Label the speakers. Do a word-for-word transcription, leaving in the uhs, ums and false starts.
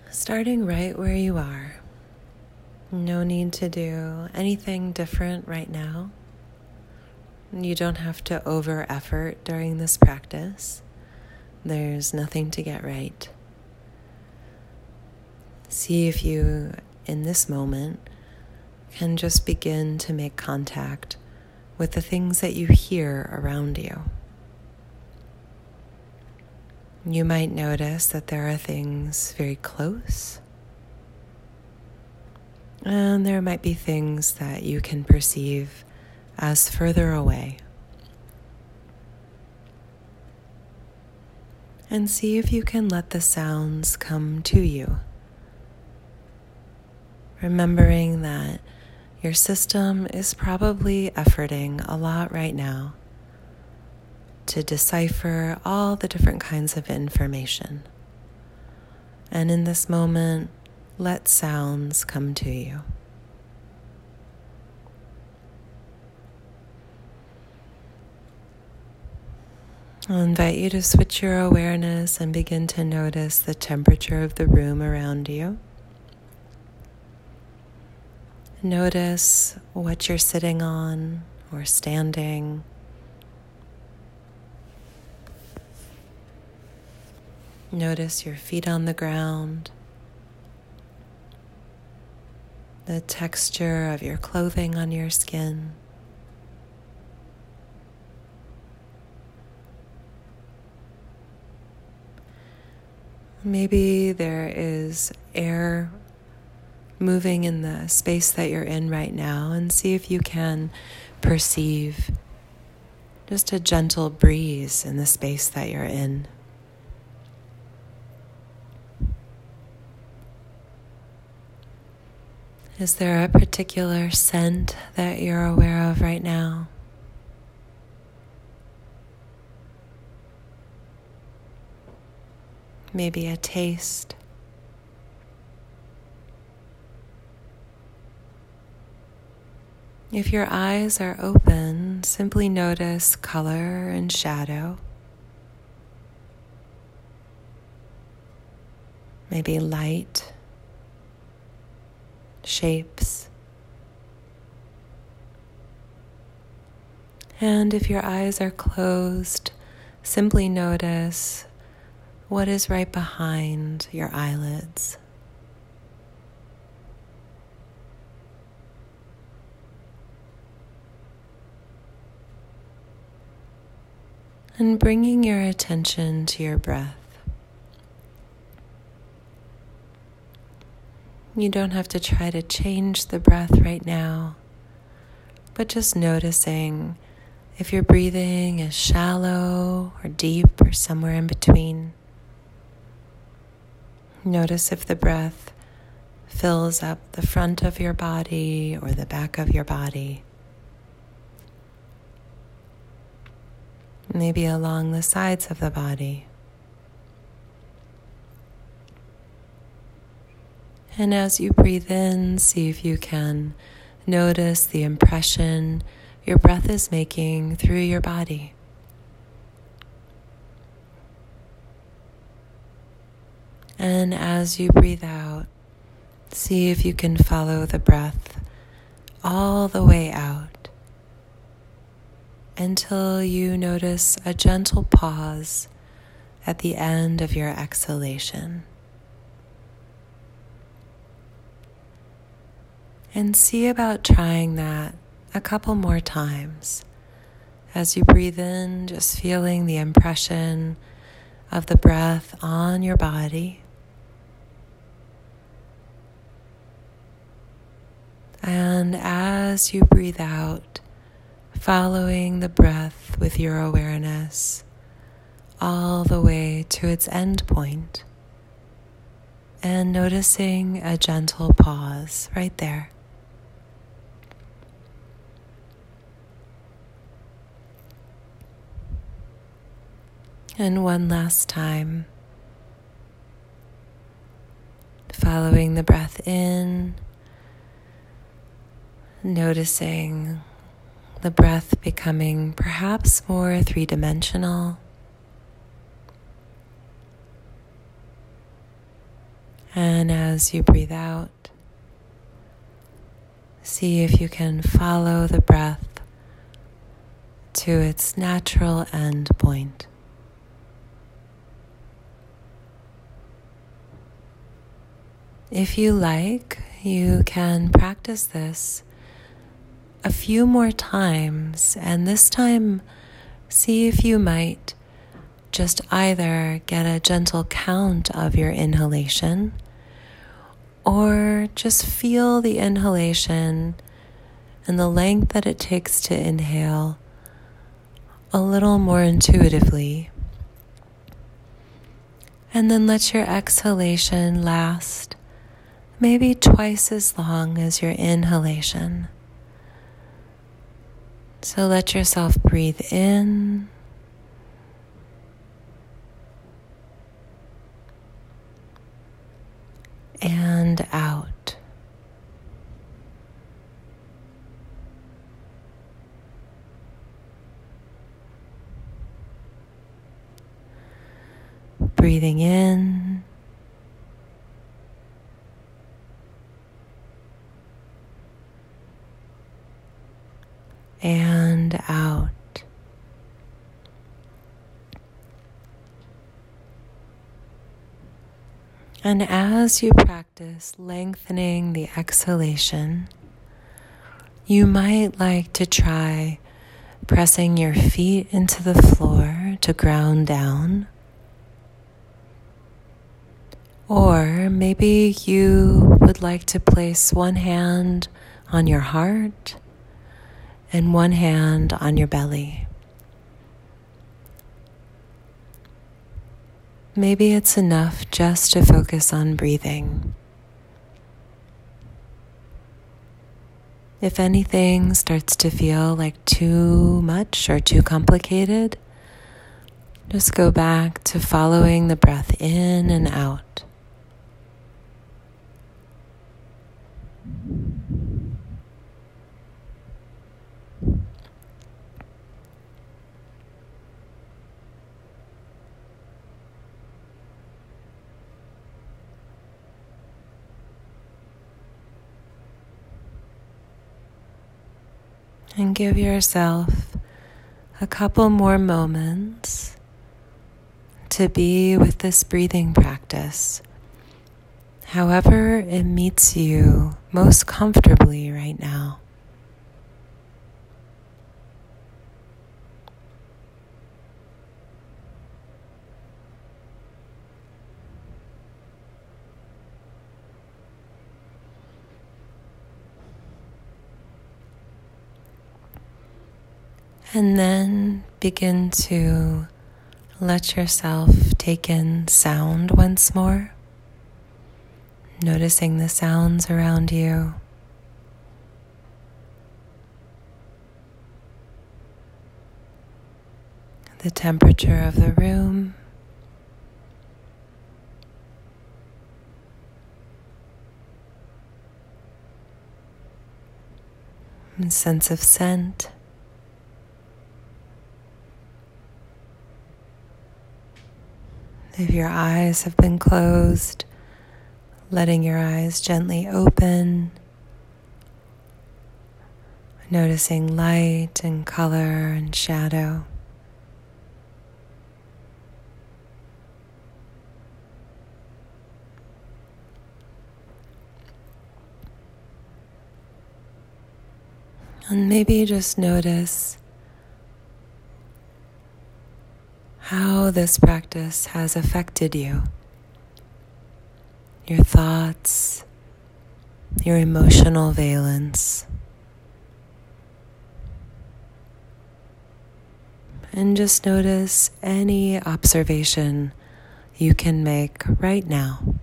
Speaker 1: Starting right where you are. No need to do anything different right now. You don't have to over effort during this practice. There's nothing to get right. See if you, in this moment, can just begin to make contact with the things that you hear around you. You might notice that there are things very close, and there might be things that you can perceive as further away. And see if you can let the sounds come to you, remembering that your system is probably efforting a lot right now to decipher all the different kinds of information. And in this moment, let sounds come to you. I'll invite you to switch your awareness and begin to notice the temperature of the room around you. Notice what you're sitting on or standing. Notice your feet on the ground, the texture of your clothing on your skin. Maybe there is air moving in the space that you're in right now, and see if you can perceive just a gentle breeze in the space that you're in. Is there a particular scent that you're aware of right now? Maybe a taste. If your eyes are open, simply notice color and shadow. Maybe light, shapes. And if your eyes are closed, simply notice what is right behind your eyelids. And bringing your attention to your breath. You don't have to try to change the breath right now, but just noticing if your breathing is shallow or deep or somewhere in between. Notice if the breath fills up the front of your body or the back of your body. Maybe along the sides of the body. And as you breathe in, see if you can notice the impression your breath is making through your body. And as you breathe out, see if you can follow the breath all the way out until you notice a gentle pause at the end of your exhalation. And see about trying that a couple more times. As you breathe in, just feeling the impression of the breath on your body. And as you breathe out, following the breath with your awareness all the way to its end point, and noticing a gentle pause right there. And one last time, following the breath in, noticing the breath becoming perhaps more three-dimensional. And as you breathe out, see if you can follow the breath to its natural end point. If you like, you can practice this a few more times, and this time see if you might just either get a gentle count of your inhalation or just feel the inhalation and the length that it takes to inhale a little more intuitively. And then let your exhalation last maybe twice as long as your inhalation. So let yourself breathe in and out. Breathing in and out. And as you practice lengthening the exhalation, you might like to try pressing your feet into the floor to ground down. Or maybe you would like to place one hand on your heart and one hand on your belly. Maybe it's enough just to focus on breathing. If anything starts to feel like too much or too complicated, just go back to following the breath in and out. And give yourself a couple more moments to be with this breathing practice, however it meets you most comfortably right now. And then begin to let yourself take in sound once more, noticing the sounds around you. The temperature of the room. And sense of scent. If your eyes have been closed, letting your eyes gently open, noticing light and color and shadow. And maybe just notice how this practice has affected you, your thoughts, your emotional valence. And just notice any observation you can make right now.